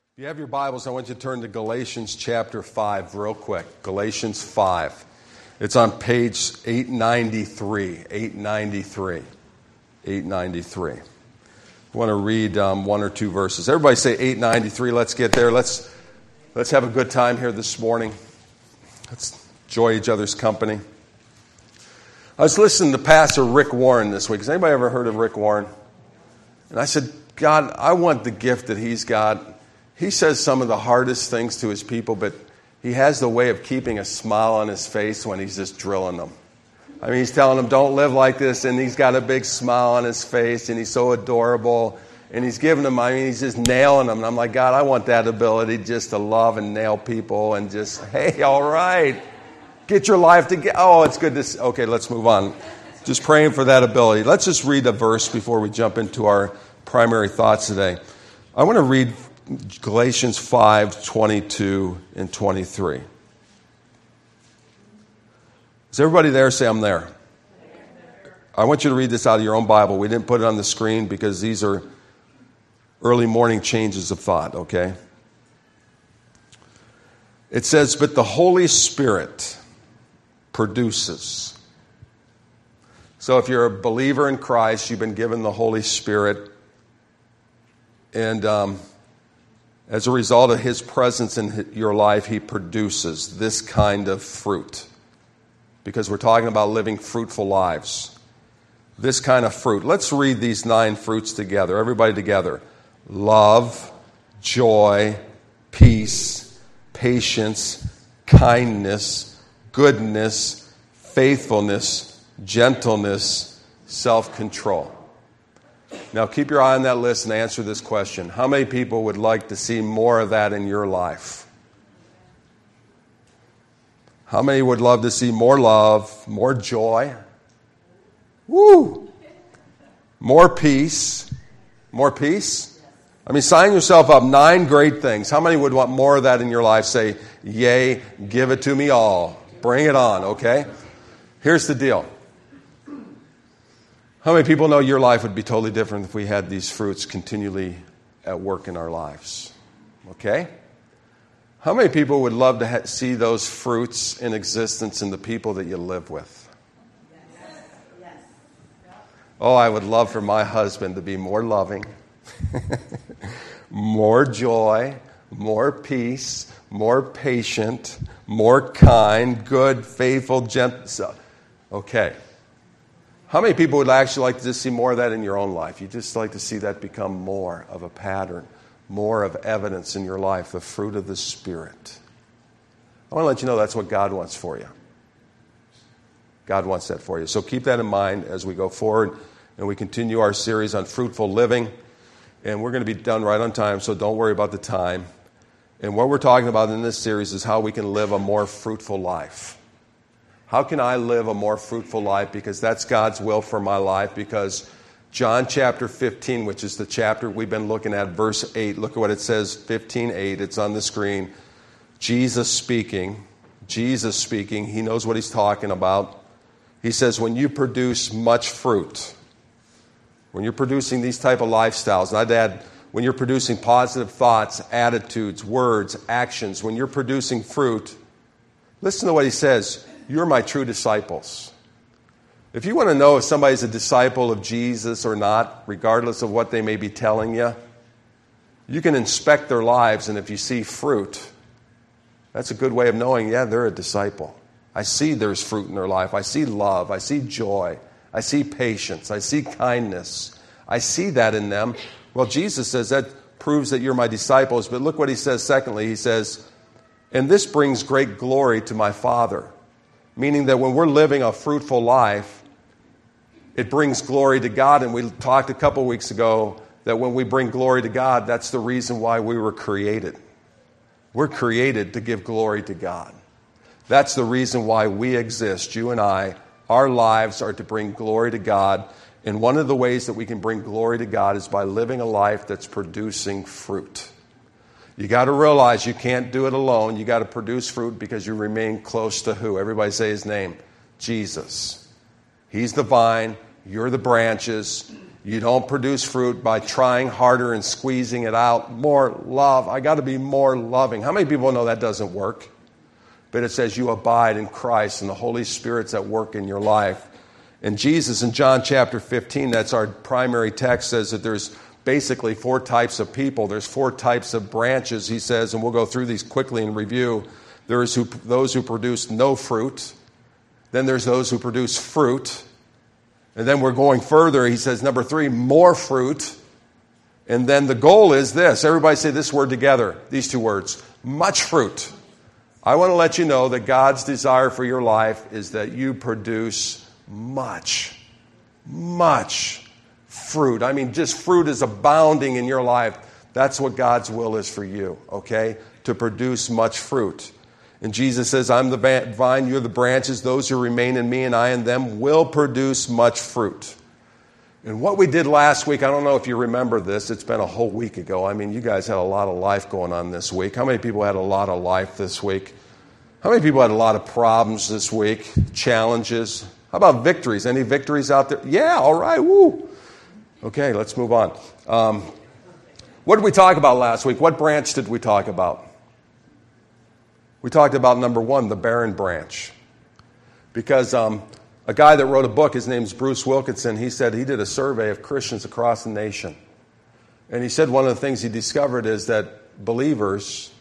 If you have your Bibles, I want you to turn to Galatians chapter 5 real quick. Galatians 5. It's on page 893. 893. I want to read one or two verses. Everybody say 893. Let's get there. Let's have a good time here this morning. Let's enjoy each other's company. I was listening to Pastor Rick Warren this week. Has anybody ever heard of Rick Warren? And I said, God, I want the gift that he's got. He says some of the hardest things to his people, but he has the way of keeping a smile on his face when he's just drilling them. I mean, he's telling them, don't live like this, and he's got a big smile on his face, and he's so adorable, and he's giving them, he's just nailing them. And I'm like, God, I want that ability just to love and nail people and just, hey, all right, get your life together. Oh, it's good to see. Okay, let's move on. Just praying for that ability. Let's just read a verse before we jump into our primary thoughts today. I want to read Galatians 5, 22 and 23. Is everybody there? Say, I'm there. I want you to read this out of your own Bible. We didn't put it on the screen because these are early morning changes of thought, okay? It says, but the Holy Spirit produces. So if you're a believer in Christ, you've been given the Holy Spirit. And as a result of his presence in your life, he produces this kind of fruit. Because we're talking about living fruitful lives. This kind of fruit. Let's read these 9 fruits together. Everybody together. Love, joy, peace, patience, kindness, goodness, faithfulness, gentleness, self-control. Now, keep your eye on that list and answer this question. How many people would like to see more of that in your life? How many would love to see more love, more joy? Woo! More peace. More peace? I mean, sign yourself up. 9 great things. How many would want more of that in your life? Say, yay, give it to me all. Bring it on, okay? Here's the deal. How many people know your life would be totally different if we had these fruits continually at work in our lives? Okay? How many people would love to see those fruits in existence in the people that you live with? Yes. Oh, I would love for my husband to be more loving, more joy, more peace, more patient, more kind, good, faithful, gentle. Okay. How many people would actually like to just see more of that in your own life? You'd just like to see that become more of a pattern, more of evidence in your life, the fruit of the Spirit. I want to let you know that's what God wants for you. God wants that for you. So keep that in mind as we go forward and we continue our series on fruitful living. And we're going to be done right on time, so don't worry about the time. And what we're talking about in this series is how we can live a more fruitful life. How can I live a more fruitful life? Because that's God's will for my life. Because John chapter 15, which is the chapter we've been looking at, verse 8. Look at what it says, 15:8. It's on the screen. Jesus speaking. He knows what he's talking about. He says, when you produce much fruit, when you're producing these type of lifestyles, and I'd add, when you're producing positive thoughts, attitudes, words, actions, when you're producing fruit, listen to what he says. You're my true disciples. If you want to know if somebody's a disciple of Jesus or not, regardless of what they may be telling you, you can inspect their lives, and if you see fruit, that's a good way of knowing, yeah, they're a disciple. I see there's fruit in their life. I see love. I see joy. I see patience. I see kindness. I see that in them. Well, Jesus says that proves that you're my disciples, but look what he says secondly. He says, and this brings great glory to my Father. Meaning that when we're living a fruitful life, it brings glory to God. And we talked a couple weeks ago that when we bring glory to God, that's the reason why we were created. We're created to give glory to God. That's the reason why we exist, you and I. Our lives are to bring glory to God. And one of the ways that we can bring glory to God is by living a life that's producing fruit. You got to realize you can't do it alone. You got to produce fruit because you remain close to who? Everybody say his name. Jesus. He's the vine. You're the branches. You don't produce fruit by trying harder and squeezing it out. More love. I got to be more loving. How many people know that doesn't work? But it says you abide in Christ and the Holy Spirit's at work in your life. And Jesus in John chapter 15, that's our primary text, says that there's basically 4 types of people. There's 4 types of branches, he says, and we'll go through these quickly in review. There's those who produce no fruit. Then there's those who produce fruit. And then we're going further. He says, number 3, more fruit. And then the goal is this. Everybody say this word together, these 2 words. Much fruit. I want to let you know that God's desire for your life is that you produce much fruit. I mean, just fruit is abounding in your life. That's what God's will is for you, okay? To produce much fruit. And Jesus says, I'm the vine, you're the branches. Those who remain in me and I in them will produce much fruit. And what we did last week, I don't know if you remember this. It's been a whole week ago. I mean, you guys had a lot of life going on this week. How many people had a lot of life this week? How many people had a lot of problems this week? Challenges? How about victories? Any victories out there? Yeah, all right, woo. Okay, let's move on. What did we talk about last week? What branch did we talk about? We talked about number 1, the barren branch. Because a guy that wrote a book, his name's Bruce Wilkinson, he said he did a survey of Christians across the nation. And he said one of the things he discovered is that believers,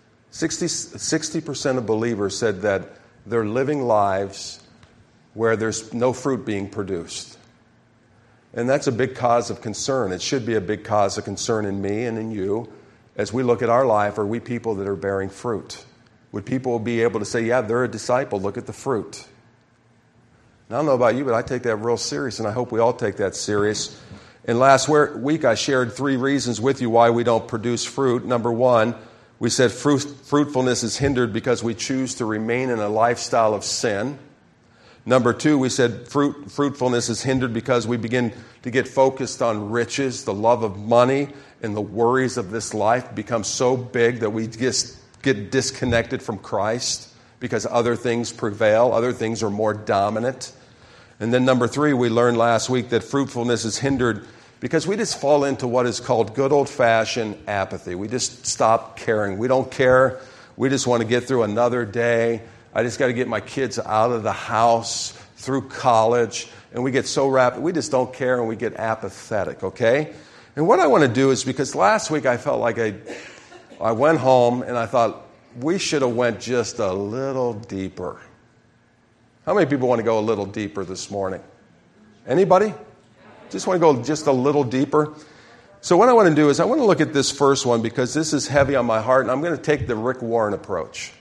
60% of believers said that they're living lives where there's no fruit being produced. And that's a big cause of concern. It should be a big cause of concern in me and in you as we look at our life. Are we people that are bearing fruit? Would people be able to say, yeah, they're a disciple, look at the fruit? Now, I don't know about you, but I take that real serious, and I hope we all take that serious. And last week I shared 3 reasons with you why we don't produce fruit. Number 1, we said fruitfulness is hindered because we choose to remain in a lifestyle of sin. Number 2, we said fruitfulness is hindered because we begin to get focused on riches, the love of money, and the worries of this life become so big that we just get disconnected from Christ because other things prevail, other things are more dominant. And then number 3, we learned last week that fruitfulness is hindered because we just fall into what is called good old-fashioned apathy. We just stop caring. We don't care. We just want to get through another day. I just got to get my kids out of the house, through college, and we get so rapid. We just don't care, and we get apathetic, okay? And what I want to do is, because last week I felt like I went home, and I thought, we should have went just a little deeper. How many people want to go a little deeper this morning? Anybody? Just want to go just a little deeper? So what I want to do is I want to look at this first one because this is heavy on my heart, and I'm going to take the Rick Warren approach.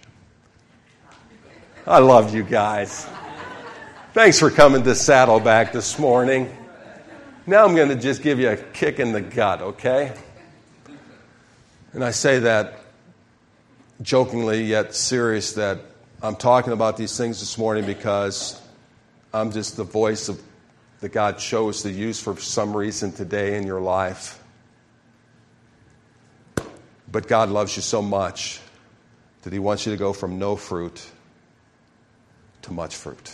I love you guys. Thanks for coming to Saddleback this morning. Now I'm going to just give you a kick in the gut, okay? And I say that jokingly yet serious, that I'm talking about these things this morning because I'm just the voice that God chose to use for some reason today in your life. But God loves you so much that He wants you to go from no fruit to much fruit.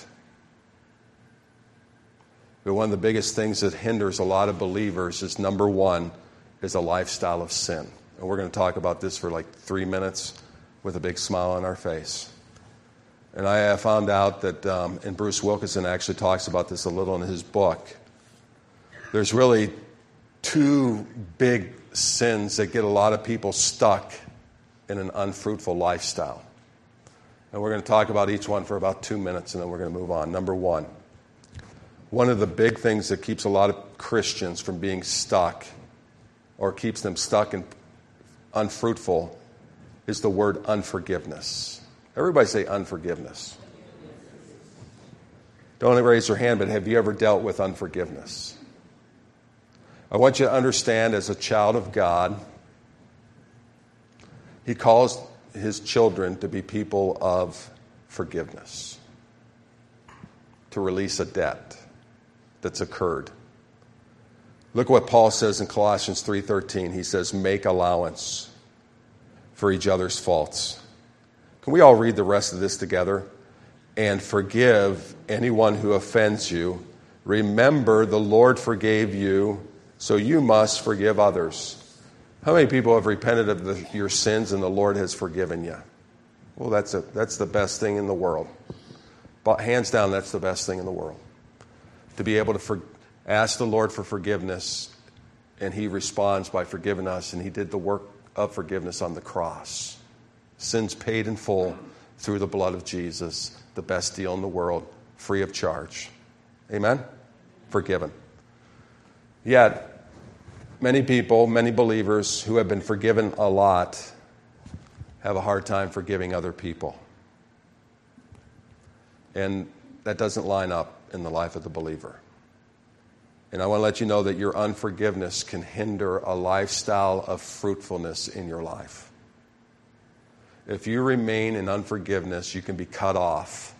But one of the biggest things that hinders a lot of believers is, number 1, is a lifestyle of sin. And we're going to talk about this for like 3 minutes with a big smile on our face. And I have found out that, and Bruce Wilkinson actually talks about this a little in his book, there's really 2 big sins that get a lot of people stuck in an unfruitful lifestyle. And we're going to talk about each one for about 2 minutes, and then we're going to move on. Number 1, one of the big things that keeps a lot of Christians from being stuck, or keeps them stuck and unfruitful, is the word unforgiveness. Everybody say unforgiveness. Don't raise your hand, but have you ever dealt with unforgiveness? I want you to understand, as a child of God, He calls His children to be people of forgiveness, to release a debt that's occurred. Look what Paul says in Colossians 3:13. He says, make allowance for each other's faults. Can we all read the rest of this together? And forgive anyone who offends you, Remember, the Lord forgave you, so you must forgive others. How many people have repented of your sins and the Lord has forgiven you? Well, that's the best thing in the world. But hands down, that's the best thing in the world. To be able to ask the Lord for forgiveness, and He responds by forgiving us, and He did the work of forgiveness on the cross. Sins paid in full through the blood of Jesus. The best deal in the world, free of charge. Amen? Forgiven. Yet, many people, many believers who have been forgiven a lot have a hard time forgiving other people. And that doesn't line up in the life of the believer. And I want to let you know that your unforgiveness can hinder a lifestyle of fruitfulness in your life. If you remain in unforgiveness, you can be cut off.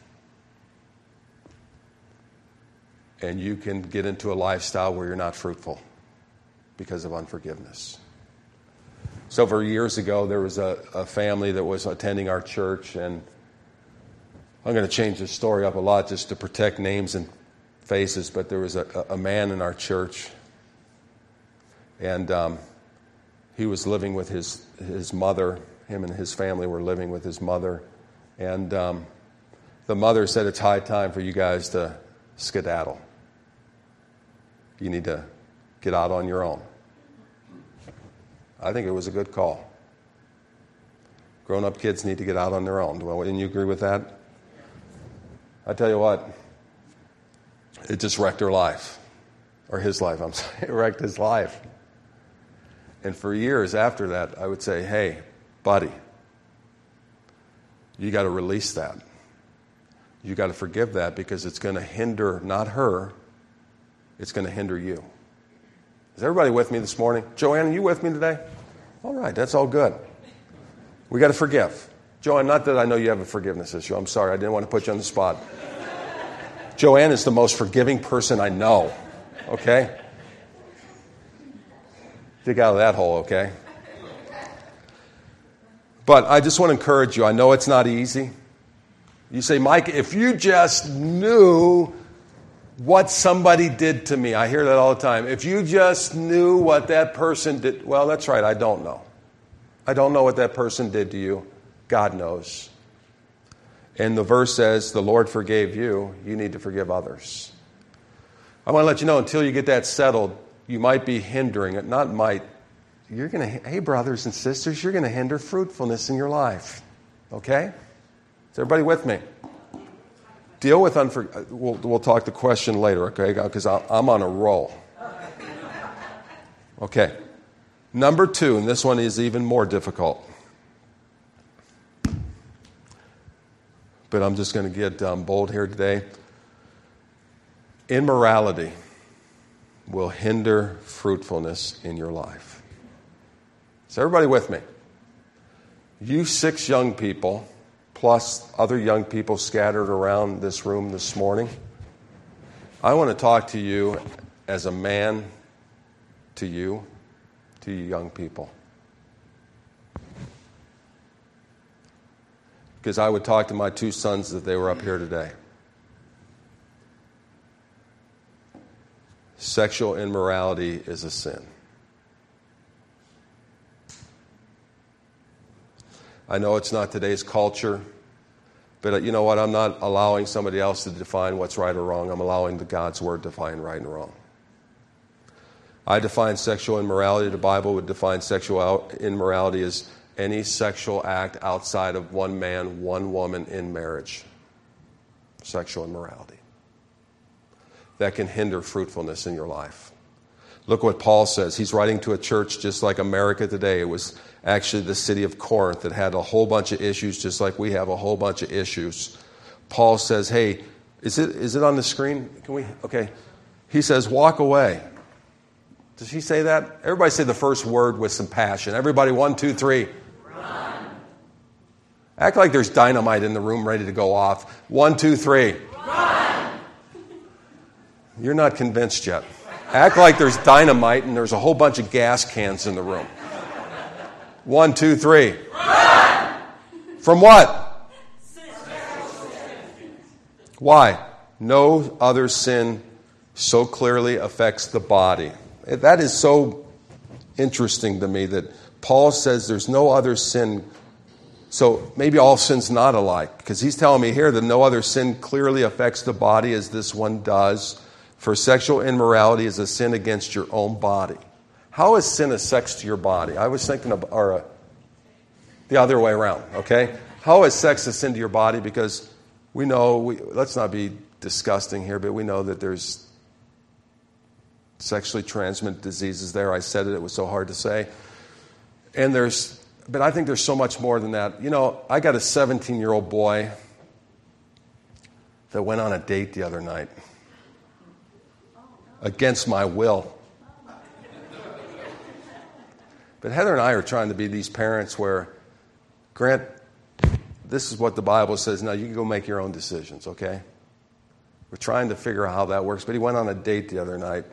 And you can get into a lifestyle where you're not fruitful because of unforgiveness. Several years ago, there was a family that was attending our church, and I'm going to change the story up a lot just to protect names and faces, but there was a man in our church, and he was living with his mother. Him and his family were living with his mother, and the mother said, "It's high time for you guys to skedaddle. You need to get out on your own." I think it was a good call. Grown-up kids need to get out on their own. Well, wouldn't you agree with that? I tell you what, it just wrecked her life. Or his life, I'm sorry. It wrecked his life. And for years after that, I would say, "Hey, buddy, you got to release that. You got to forgive that, because it's going to hinder not her, it's going to hinder you." Is everybody with me this morning? Joanne, are you with me today? All right, that's all good. We got to forgive. Joanne, not that I know you have a forgiveness issue. I'm sorry, I didn't want to put you on the spot. Joanne is the most forgiving person I know. Okay? Dig out of that hole, okay? But I just want to encourage you. I know it's not easy. You say, "Mike, if you just knew what somebody did to me." I hear that all the time. If you just knew what that person did. Well, that's right. I don't know. I don't know what that person did to you. God knows. And the verse says, the Lord forgave you. You need to forgive others. I want to let you know, until you get that settled, you might be hindering it. Not might. You're going to, hey, brothers and sisters, you're going to hinder fruitfulness in your life. Okay? Is everybody with me? Deal with we'll talk the question later, okay? Because I'm on a roll. Okay. Number 2, and this one is even more difficult. But I'm just going to get bold here today. Immorality will hinder fruitfulness in your life. Is everybody with me? You 6 young people, plus other young people scattered around this room this morning, I want to talk to you as a man to you young people. Because I would talk to my 2 sons if they were up here today. Sexual immorality is a sin. I know it's not today's culture, but you know what? I'm not allowing somebody else to define what's right or wrong. I'm allowing the God's Word to define right and wrong. I define sexual immorality. The Bible would define sexual immorality as any sexual act outside of one man, one woman in marriage. Sexual immorality. That can hinder fruitfulness in your life. Look what Paul says. He's writing to a church just like America today. It was actually the city of Corinth that had a whole bunch of issues, just like we have a whole bunch of issues. Paul says, hey, is it on the screen? Can we? Okay. He says, walk away. Does he say that? Everybody say the first word with some passion. Everybody, 1, 2, 3. Run. Act like there's dynamite in the room ready to go off. 1, 2, 3. Run. You're not convinced yet. Act like there's dynamite and there's a whole bunch of gas cans in the room. 1, 2, 3. Run. From what? Sin. Why? No other sin so clearly affects the body. That is so interesting to me that Paul says there's no other sin. So maybe all sin's not alike, because he's telling me here that no other sin clearly affects the body as this one does. For sexual immorality is a sin against your own body. How is sin a sex to your body? I was thinking of the other way around, okay? How is sex a sin to your body? Because we know, let's not be disgusting here, but we know that there's sexually transmitted diseases there. I said it was so hard to say. But I think there's so much more than that. You know, I got a 17-year-old boy that went on a date the other night against my will. But Heather and I are trying to be these parents where, Grant, this is what the Bible says. Now you can go make your own decisions, okay? We're trying to figure out how that works. But he went on a date the other night.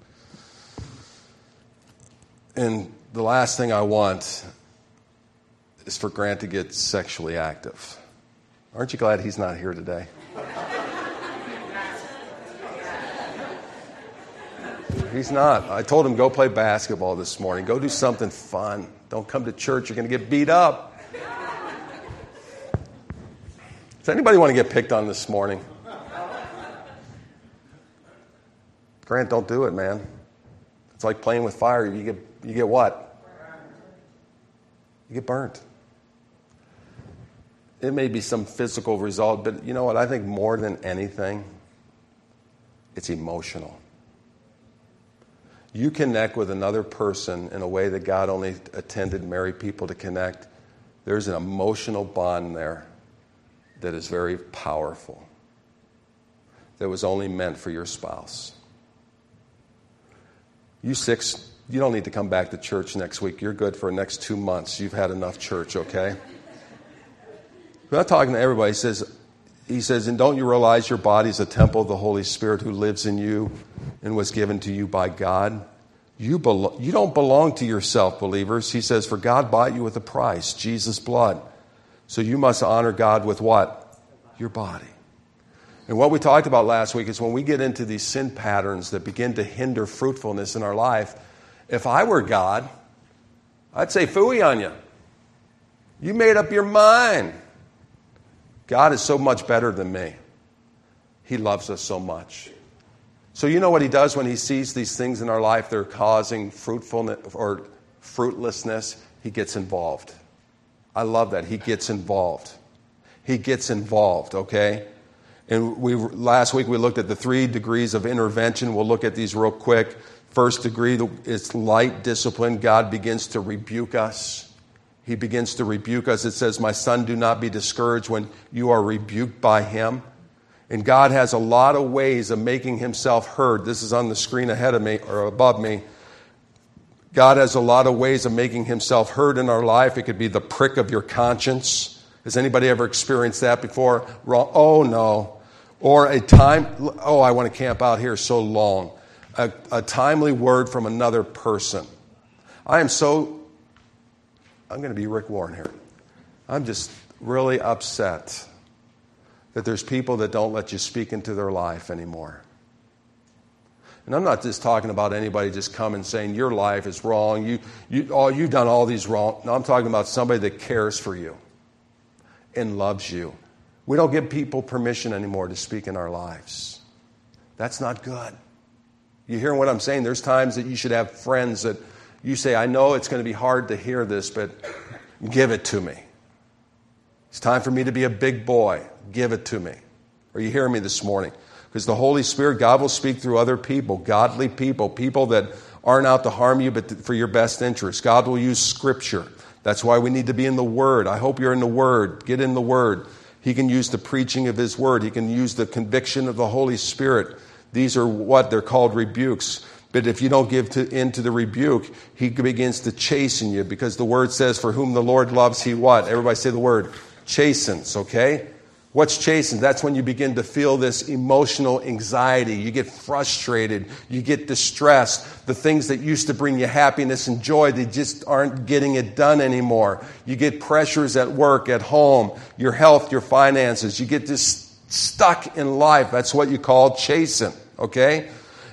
And the last thing I want is for Grant to get sexually active. Aren't you glad he's not here today? He's not. I told him, go play basketball this morning. Go do something fun. Don't come to church. You're going to get beat up. Does anybody want to get picked on this morning? Grant, don't do it, man. It's like playing with fire. You get what? You get burnt. It may be some physical result, but you know what? I think more than anything, it's emotional. You connect with another person in a way that God only intended married people to connect. There's an emotional bond there that is very powerful, that was only meant for your spouse. You don't need to come back to church next week. You're good for the next 2 months. You've had enough church, okay? I'm not talking to everybody. He says, and don't you realize your body is a temple of the Holy Spirit who lives in you and was given to you by God? You don't belong to yourself, believers. He says, for God bought you with a price, Jesus' blood. So you must honor God with what? Your body. And what we talked about last week is when we get into these sin patterns that begin to hinder fruitfulness in our life, if I were God, I'd say, phooey on you. You made up your mind. God is so much better than me. He loves us so much. So you know what he does when he sees these things in our life that are causing fruitfulness or fruitlessness? He gets involved. I love that. He gets involved. He gets involved, okay? And last week we looked at the 3 degrees of intervention. We'll look at these real quick. First degree is light discipline. God begins to rebuke us. He begins to rebuke us. It says, my son, do not be discouraged when you are rebuked by him. And God has a lot of ways of making himself heard. This is on the screen ahead of me or above me. God has a lot of ways of making himself heard in our life. It could be the prick of your conscience. Has anybody ever experienced that before? Wrong. Oh, no. Or a time, I want to camp out here so long. A timely word from another person. I'm going to be Rick Warren here. I'm just really upset that there's people that don't let you speak into their life anymore. And I'm not just talking about anybody just coming saying your life is wrong. You've done all these wrong. No, I'm talking about somebody that cares for you and loves you. We don't give people permission anymore to speak in our lives. That's not good. You hear what I'm saying? There's times that you should have friends that you say, I know it's going to be hard to hear this, but give it to me. It's time for me to be a big boy. Give it to me. Are you hearing me this morning? Because the Holy Spirit, God will speak through other people, godly people, people that aren't out to harm you, but for your best interest. God will use Scripture. That's why we need to be in the Word. I hope you're in the Word. Get in the Word. He can use the preaching of His Word. He can use the conviction of the Holy Spirit. These are what they're called rebukes. But if you don't give in to the rebuke, He begins to chasten you, because the Word says, for whom the Lord loves, He what? Everybody say the word. Chastens, okay? What's chastened? That's when you begin to feel this emotional anxiety. You get frustrated. You get distressed. The things that used to bring you happiness and joy, they just aren't getting it done anymore. You get pressures at work, at home, your health, your finances. You get just stuck in life. That's what you call chasten, okay?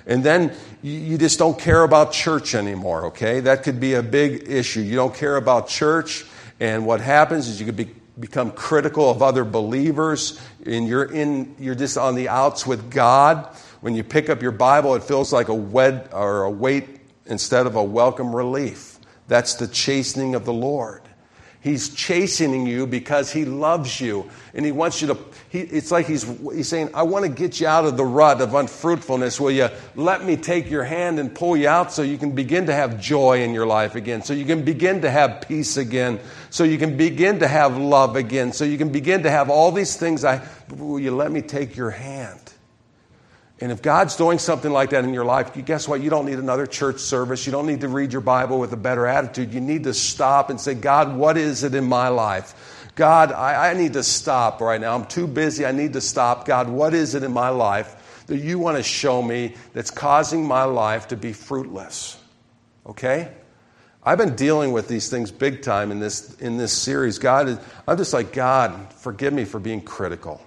And then you just don't care about church anymore, okay? That could be a big issue. You don't care about church, and what happens is you could become critical of other believers, and you're just on the outs with God. When you pick up your Bible, it feels like a weight instead of a welcome relief. That's the chastening of the Lord. He's chastening you because He loves you, and He wants you to. It's like He's saying, "I want to get you out of the rut of unfruitfulness. Will you let me take your hand and pull you out, so you can begin to have joy in your life again, so you can begin to have peace again, so you can begin to have love again, so you can begin to have all these things. Will you let me take your hand?" And if God's doing something like that in your life, guess what? You don't need another church service. You don't need to read your Bible with a better attitude. You need to stop and say, "God, what is it in my life? God, I need to stop right now. I'm too busy. I need to stop. God, what is it in my life that you want to show me that's causing my life to be fruitless?" Okay? I've been dealing with these things big time in this series. I'm just like, "God, forgive me for being critical."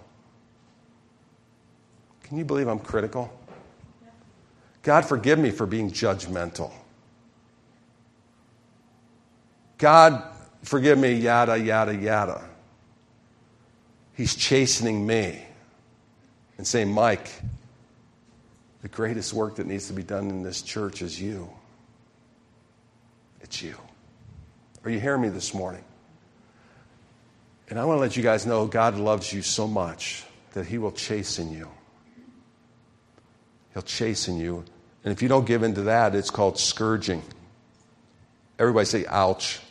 Can you believe I'm critical? God, forgive me for being judgmental. God, forgive me, yada, yada, yada. He's chastening me and saying, "Mike, the greatest work that needs to be done in this church is you. It's you." Are you hearing me this morning? And I want to let you guys know God loves you so much that He will chasten you. He'll chasten you. And if you don't give in to that, it's called scourging. Everybody say, "Ouch."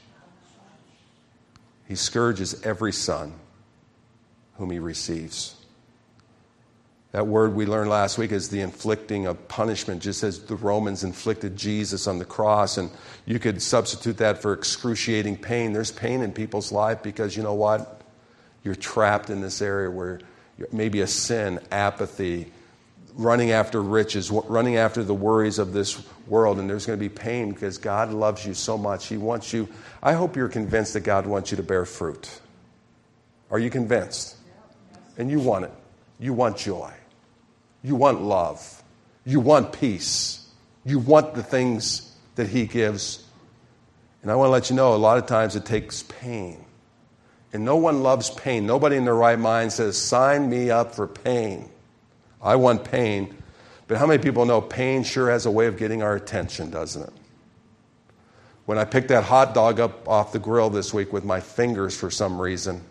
He scourges every son whom He receives. That word we learned last week is the inflicting of punishment, just as the Romans inflicted Jesus on the cross. And you could substitute that for excruciating pain. There's pain in people's life because, you know what? You're trapped in this area where maybe a sin, apathy, running after riches, running after the worries of this world, and there's going to be pain because God loves you so much. He wants you. I hope you're convinced that God wants you to bear fruit. Are you convinced? And you want it. You want joy. You want love. You want peace. You want the things that He gives. And I want to let you know, a lot of times it takes pain. And no one loves pain. Nobody in their right mind says, "Sign me up for pain. I want pain." But how many people know pain sure has a way of getting our attention, doesn't it? When I picked that hot dog up off the grill this week with my fingers for some reason,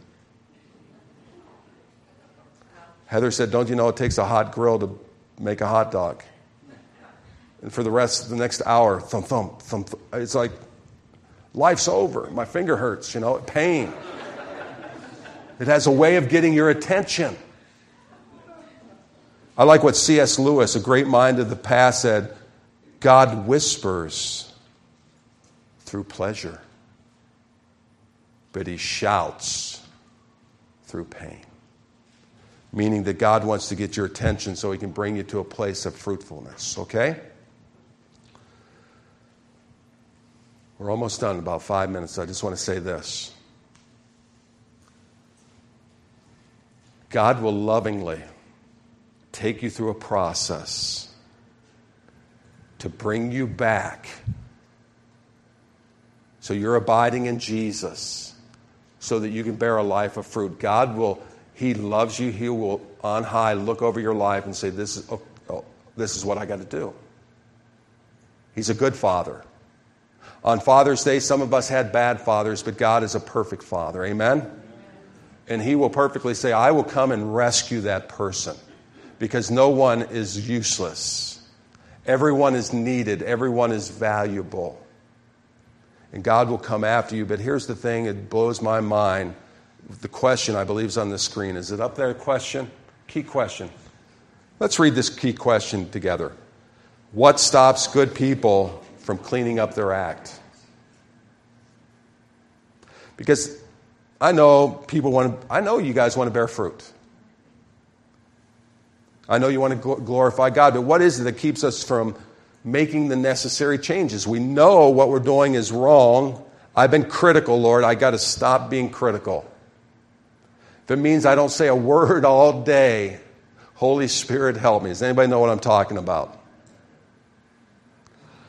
Heather said, "Don't you know it takes a hot grill to make a hot dog?" And for the rest of the next hour, thump, thump, thump, thump. It's like, life's over. My finger hurts, pain. It has a way of getting your attention. I like what C.S. Lewis, a great mind of the past, said, "God whispers through pleasure, but He shouts through pain." Meaning that God wants to get your attention so He can bring you to a place of fruitfulness, okay? We're almost done, about 5 minutes. I just want to say this. God will lovingly take you through a process to bring you back so you're abiding in Jesus so that you can bear a life of fruit. He loves you. He will on high look over your life and say, this is what I got to do. He's a good Father. On Father's Day, some of us had bad fathers, but God is a perfect Father. Amen? And He will perfectly say, "I will come and rescue that person." Because no one is useless. Everyone is needed. Everyone is valuable. And God will come after you. But here's the thing, it blows my mind. The question, I believe, is on the screen. Is it up there, question? Key question. Let's read this key question together. What stops good people from cleaning up their act? Because I know you guys want to bear fruit. I know you want to glorify God, but what is it that keeps us from making the necessary changes? We know what we're doing is wrong. I've been critical, Lord. I got to stop being critical. If it means I don't say a word all day, Holy Spirit, help me. Does anybody know what I'm talking about?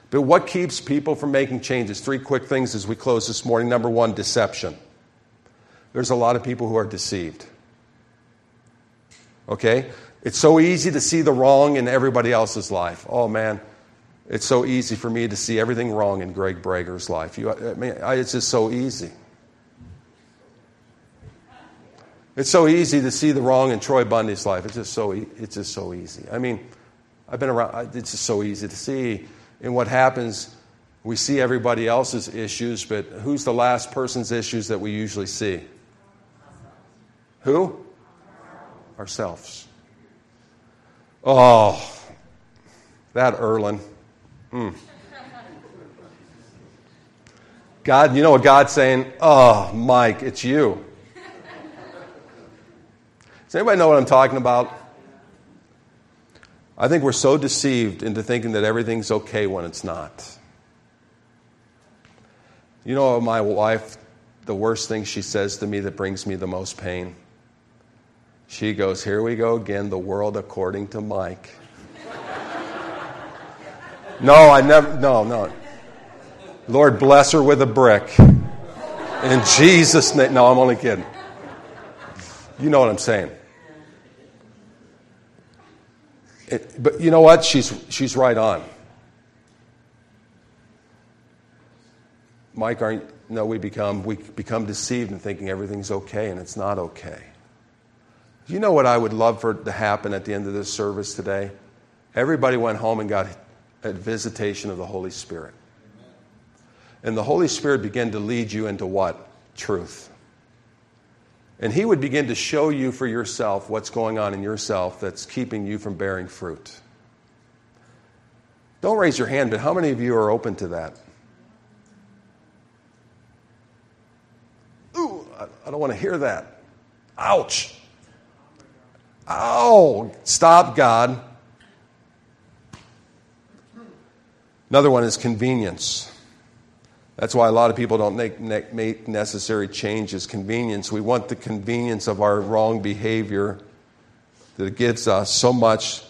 But what keeps people from making changes? 3 quick things as we close this morning. Number 1, deception. There's a lot of people who are deceived. Okay? It's so easy to see the wrong in everybody else's life. Oh, man. It's so easy for me to see everything wrong in Greg Brager's life. It's just so easy. It's so easy to see the wrong in Troy Bundy's life. It's just so easy. I mean, I've been around. It's just so easy to see. And what happens, we see everybody else's issues, but who's the last person's issues that we usually see? Who? Ourselves. Oh, that Erlen. God, you know what God's saying? Oh, Mike, it's you. Does anybody know what I'm talking about? I think we're so deceived into thinking that everything's okay when it's not. You know, my wife, the worst thing she says to me that brings me the most pain? She goes, here we go again, the world according to Mike. No. Lord, bless her with a brick. In Jesus' name. No, I'm only kidding. You know what I'm saying. But you know what? She's right on. Mike, we become deceived in thinking everything's okay, and it's not okay. You know what I would love for to happen at the end of this service today? Everybody went home and got a visitation of the Holy Spirit. And the Holy Spirit began to lead you into what? Truth. And He would begin to show you for yourself what's going on in yourself that's keeping you from bearing fruit. Don't raise your hand, but how many of you are open to that? Ooh, I don't want to hear that. Ouch. Ow. Stop, God. Another one is convenience. That's why a lot of people don't make necessary changes. Convenience. We want the convenience of our wrong behavior that it gives us so much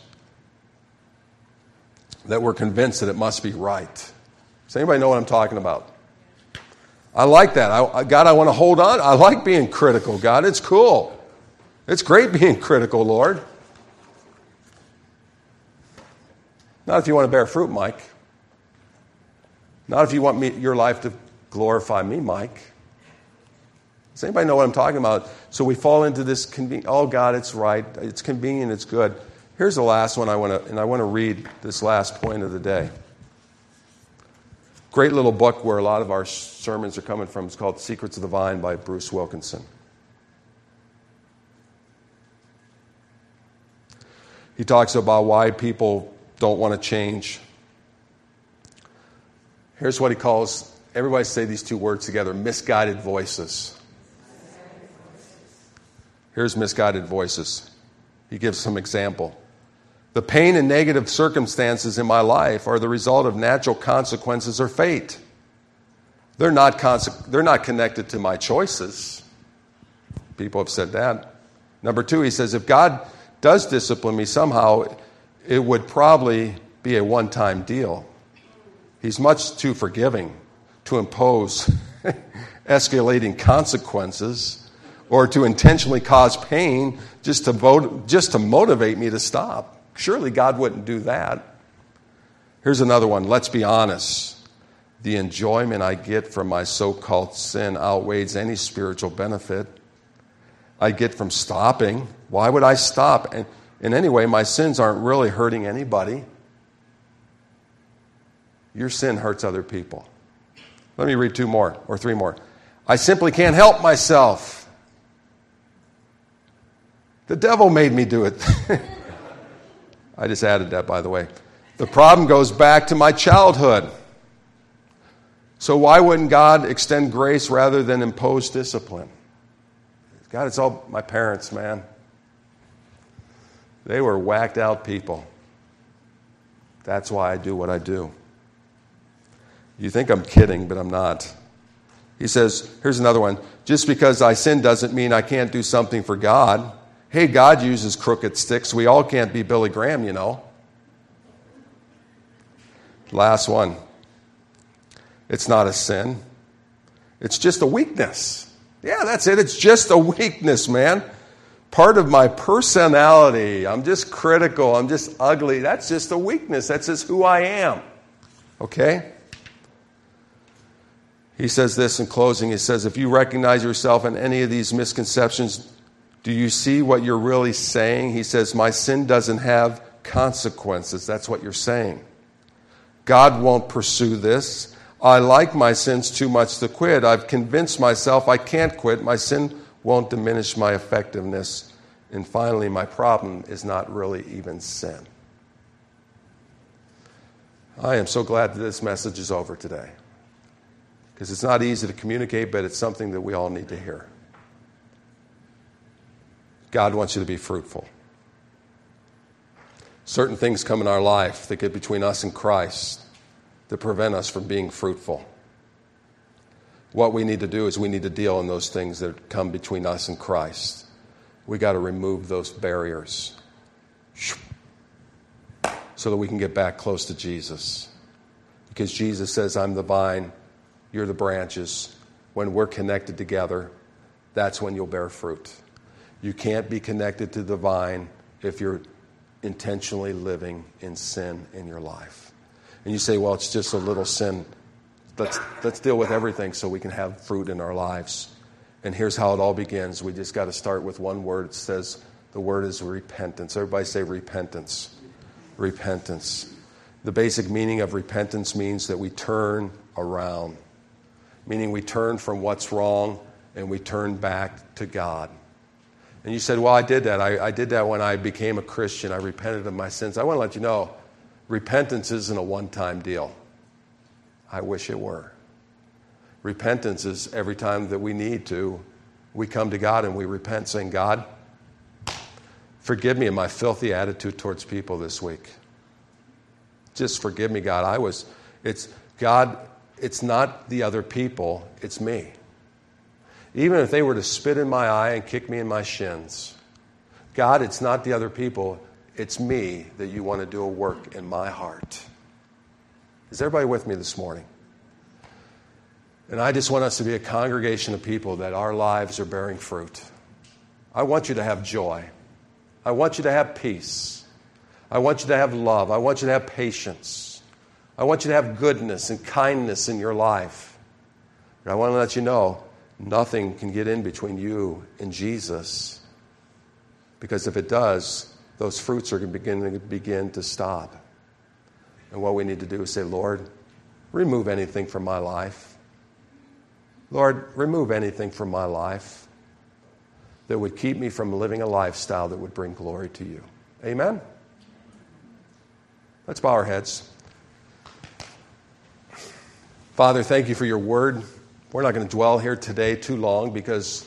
that we're convinced that it must be right. Does anybody know what I'm talking about? I like that. God, I want to hold on. I like being critical, God. It's cool. It's great being critical, Lord. Not if you want to bear fruit, Mike. Not if you want your life to glorify me, Mike. Does anybody know what I'm talking about? So we fall into this oh, God, it's right. It's convenient. It's good. Here's the last one I want to read this last point of the day. Great little book where a lot of our sermons are coming from. It's called Secrets of the Vine by Bruce Wilkinson. He talks about why people don't want to change. Here's what he calls, everybody say these 2 words together, misguided voices. Here's misguided voices. He gives some example. The pain and negative circumstances in my life are the result of natural consequences or fate. They're not connected to my choices. People have said that. Number 2, he says, if God does discipline me somehow, it would probably be a one-time deal. He's much too forgiving to impose escalating consequences or to intentionally cause pain just to motivate me to stop. Surely God wouldn't do that. Here's another one. Let's be honest. The enjoyment I get from my so-called sin outweighs any spiritual benefit I get from stopping. Why would I stop? And anyway, my sins aren't really hurting anybody. Your sin hurts other people. Let me read 2 more or 3 more. I simply can't help myself. The devil made me do it. I just added that, by the way. The problem goes back to my childhood. So why wouldn't God extend grace rather than impose discipline? God, it's all my parents, man. They were whacked out people. That's why I do what I do. You think I'm kidding, but I'm not. He says, here's another one. Just because I sin doesn't mean I can't do something for God. Hey, God uses crooked sticks. We all can't be Billy Graham, you know. Last one. It's not a sin. It's just a weakness. Yeah, that's it. It's just a weakness, man. Part of my personality. I'm just critical. I'm just ugly. That's just a weakness. That's just who I am. Okay? He says this in closing. He says, if you recognize yourself in any of these misconceptions, do you see what you're really saying? He says, my sin doesn't have consequences. That's what you're saying. God won't pursue this. I like my sins too much to quit. I've convinced myself I can't quit. My sin won't diminish my effectiveness. And finally, my problem is not really even sin. I am so glad that this message is over today. Because it's not easy to communicate, but it's something that we all need to hear. God wants you to be fruitful. Certain things come in our life that get between us and Christ that prevent us from being fruitful. What we need to do is we need to deal in those things that come between us and Christ. We got to remove those barriers so that we can get back close to Jesus. Because Jesus says, I'm the vine, you're the branches. When we're connected together, that's when you'll bear fruit. You can't be connected to the vine if you're intentionally living in sin in your life. And you say, well, it's just a little sin. Let's deal with everything so we can have fruit in our lives. And here's how it all begins. We just got to start with one word. It says the word is repentance. Everybody say repentance. Repentance. The basic meaning of repentance means that we turn around. Meaning we turn from what's wrong and we turn back to God. And you said, well, I did that. I did that when I became a Christian. I repented of my sins. I want to let you know, repentance isn't a one-time deal. I wish it were. Repentance is every time that we need to, we come to God and we repent, saying, God, forgive me of my filthy attitude towards people this week. Just forgive me, God. It's not the other people, it's me. Even if they were to spit in my eye and kick me in my shins, God, it's not the other people, it's me that you want to do a work in my heart. Is everybody with me this morning? And I just want us to be a congregation of people that our lives are bearing fruit. I want you to have joy. I want you to have peace. I want you to have love. I want you to have patience. I want you to have goodness and kindness in your life. And I want to let you know, nothing can get in between you and Jesus. Because if it does, those fruits are going to begin to stop. And what we need to do is say, Lord, remove anything from my life. Lord, remove anything from my life that would keep me from living a lifestyle that would bring glory to you. Amen? Let's bow our heads. Father, thank you for your word. We're not going to dwell here today too long because,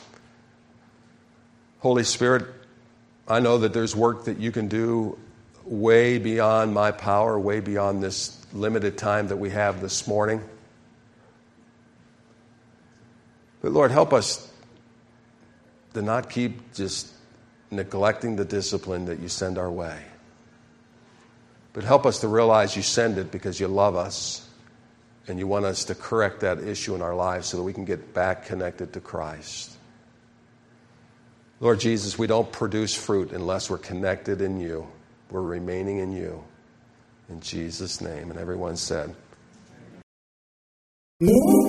Holy Spirit, I know that there's work that you can do way beyond my power, way beyond this limited time that we have this morning. But Lord, help us to not keep just neglecting the discipline that you send our way. But help us to realize you send it because you love us and you want us to correct that issue in our lives so that we can get back connected to Christ. Lord Jesus, we don't produce fruit unless we're connected in you. We're remaining in you. In Jesus' name. And everyone said,